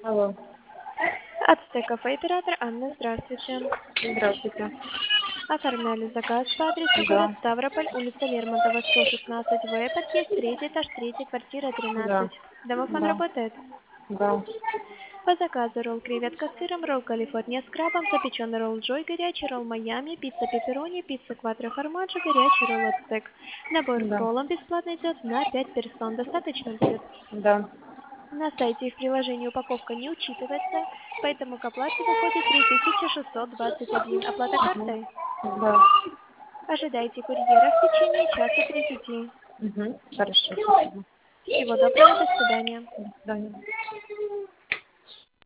Алло, Ацтек кафе, оператор Анна, здравствуйте. здравствуйте. Оформляли заказ по адресу город Да, Ставрополь, улица Лермонтова, 116В, подъезд 3, этаж 3, квартира да, 13. Домофон да, работает? да, По заказу ролл креветка с сыром, ролл Калифорния с крабом, запеченный ролл Джой, горячий ролл Майами, пицца пепперони, пицца кватро формаджо, горячий ролл Ацтек. Набор с да, роллом бесплатно идет на 5 персон. Достаточно будет? да. На сайте и в приложении упаковка не учитывается, поэтому к оплате выходит 3621. Оплата Угу. картой? Да. Ожидайте курьера в течение часа 30. Угу. Хорошо, спасибо. Всего доброго, до свидания. До свидания.